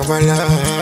pàlàpàlà.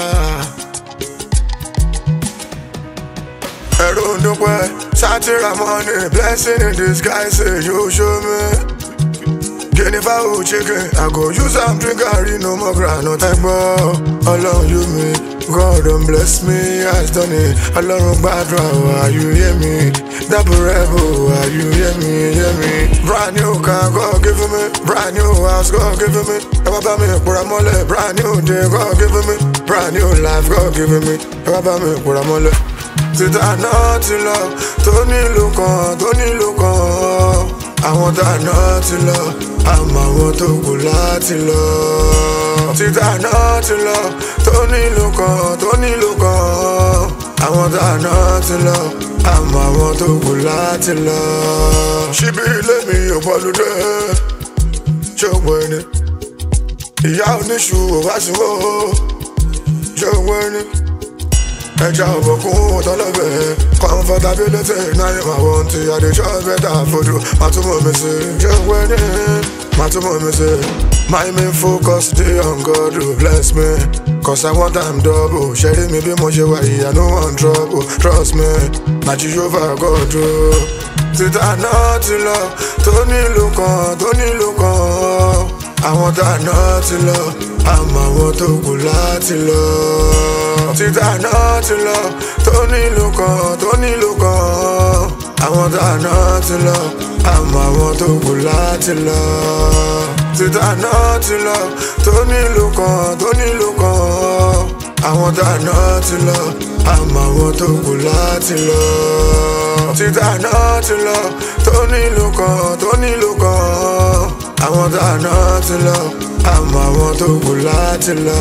Ẹ̀rù ń dúpẹ́, sátìrà money, blessing in disguise, you show me. Guinea fowl chicken, I go use am drink garri, no more groundnut. Ọlọ́run you me, God don bless me, has done it. Ọlọ́run gbàdúrà wa, you hear me. Double rebel, you hear me. Brand new car, God give me. Brand new house, God give me. Ẹ wá bá mi pòrà mọ́lẹ̀, brand new day, God give me. Brand new life, God give me. Ẹ wá bá mi pòrà mọ́lẹ̀. Títà náà ti lọ, tó nílùú kan. Àwọn tá náà ti lọ, àmọ́ àwọn tó kù láti lọ. Títà náà ti lọ, tó nílùú kan. Àwọn tá náà ti lọ, àmọ́ àwọn tó kù láti lọ. Ṣíbí ilé mi ò bọ́lúdé, ṣògbọ́n ẹni. Ìyá oníṣu ò wá sí wó, ṣògbọ́n ẹni. Ẹja ọ̀bọ̀kún ọ̀tọ́lọ́bẹ̀, comfortability náà yẹ máa wọ́n ti àdéjọ́ bẹ́tà fojú. Màtúmọ̀ mi sí, ṣògbọ́n ẹni. Màtúmọ̀ mi sí. My main focus dey on God who bless me, cause I want am double. Ṣẹ́rí mi bí mo ṣe wà yìí, I no want trouble. Trust me, na Jehovah God o. Títà náà ti lọ, tó nílùú kan. Àwọn tá náà ti lọ, àmọ́ àwọn tó kù láti lọ. Títà náà ti lọ, tó nílùú kan. Àwọn tá náà ti lọ, àmọ́ àwọn tó kù láti lọ. Títà náà ti lọ, tó nílùú kan. Àwọn tá náà ti lọ, àmọ́ àwọn tó kù láti lọ. Títà náà ti lọ, tó nílùú kan. Àwọn tá náà ti lọ, àmọ́ àwọn tó kù láti lọ.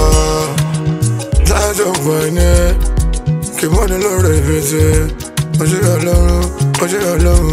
Láti ọgbọ̀n ẹni, kì mọ́ni lórí ibi tí ó ṣe Ọlọ́run.